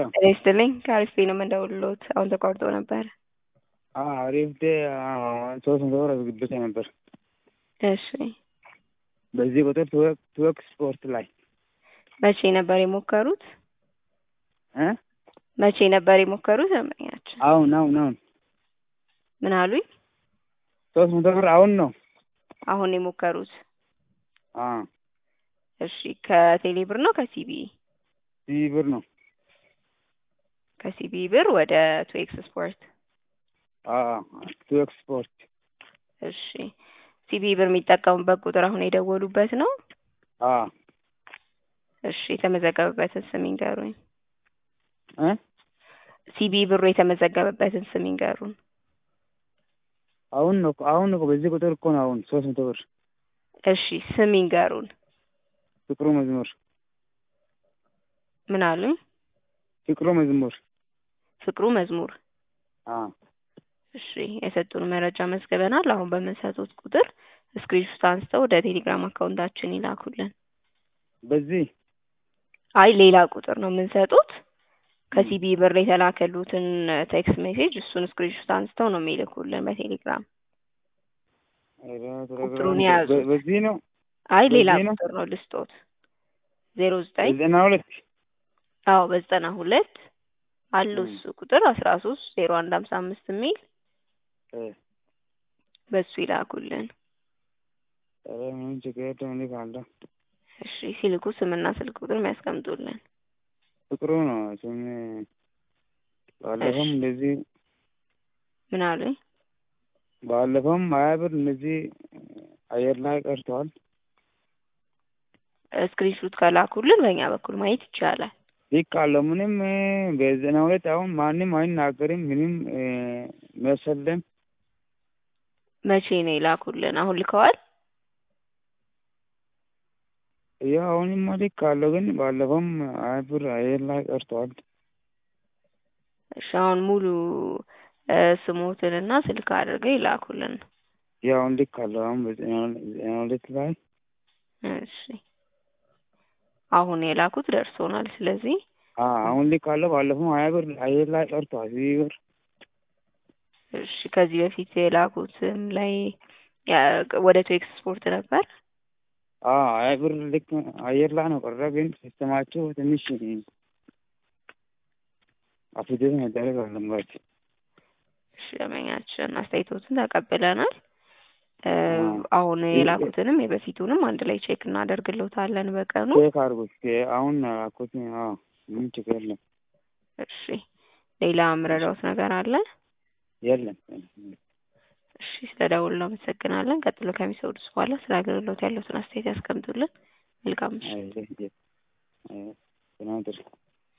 ሬስትልኝ ከአሪፍ ነው የምንደውልሎት። አሁን ተቋርጦ ነበር። አሪፍ ሶስት መቶ ብር አስገብቼ ነበር። እሺ በዚህ ቁጥር ትወክ ስፖርት ላይ መቼ ነበር የሞከሩት? መቼ ነበር የሞከሩት? ደንበኛችን አሁን ምን አሉኝ? 300 ብር አሁን ነው አሁን የሞከሩት? እሺ ከቴሌ ብር ነው ከሲቢ? ሲቢ ብር ነው። ከሲቢ ብር ወደ ቱኤክስ ስፖርት። ቱዌክስ ስፖርት። እሺ ሲቢ ብር የሚጠቀሙበት ቁጥር አሁን የደወሉበት ነው? እሺ የተመዘገበበትን ስም ይንገሩኝ። ሲቢ ብሩ የተመዘገበበትን ስም ይንገሩን። አሁን ነው በዚህ ቁጥር እኮ ነው አሁን 300 ብር። እሺ ስም ይንገሩን። ፍቅሩ መዝሙር። ምን አሉኝ? ፍቅሩ መዝሙር። ፍቅሩ መዝሙር። እሺ የሰጡን መረጃ መዝገበናል። አሁን በምንሰጡት ቁጥር ስክሪንሾት አንስተው ወደ ቴሌግራም አካውንታችን ይላኩልን። በዚህ ሌላ ቁጥር ነው የምንሰጡት። ከሲቢ ብር የተላከሉትን ቴክስት ሜሴጅ እሱን ስክሪንሾት አንስተው ነው የሚልኩልን በቴሌግራም። ቁጥሩን ያዙ። በዚህ ነው? ሌላ ቁጥር ነው ልስጦት። 92 በ92 አለው እሱ ቁጥር 13 0155 የሚል በሱ ይላኩልን። ምን ችግር የለም። እሺ ሲልኩ ስምና ስልክ ቁጥር የሚያስቀምጡልን። ፍቅሩ ነው ስም። ባለፈውም እንደዚህ ምን አሉኝ? ባለፈውም 20 ብር እንደዚህ አየር ላይ ቀርተዋል። ስክሪንሾት ከላኩልን በእኛ በኩል ማየት ይቻላል። ልካለሁ። ምንም በ92 አሁን ማንም አይናገርም። ምንም መሰለም። መቼ ነው የላኩልን? አሁን ልከዋል? አሁንም ልካለሁ፣ ግን ባለፈውም 20 ብር አየር ላይ ቀርተዋል። እሺ አሁን ሙሉ ስሞትንና ስልክ አድርገው ይላኩልን። አሁን ልካለሁ። አሁን በ92 ላይ እሺ አሁን የላኩት ደርሶናል። ስለዚህ አሁን ልካለሁ። ባለፈው 20 ብር አየር ላይ ቀርቷል። ብር እሺ ከዚህ በፊት የላኩትም ላይ ወደ ቱኤክስ ስፖርት ነበር። 20 ብር ልክ አየር ላይ ነው ቀረ። ግን ሲስተማቸው ትንሽ አፕዴት መደረግ አለባቸው። እሺ ደንበኛችን አስተያየቶትን ተቀብለናል። አሁን የላኩትንም የበፊቱንም አንድ ላይ ቼክ እናደርግልዎታለን በቀኑ። ቼክ አድርጉት። አሁን አኮት ምን ችግር የለም። እሺ ሌላ ምረዳዎት ነገር አለ? የለም። እሺ ስለደውሉ አመሰግናለን። ቀጥሎ ከሚሰውዱስ በኋላ ስለ አገልግሎት ያለዎትን አስተያየት ያስቀምጡልን። መልካም ምሽት።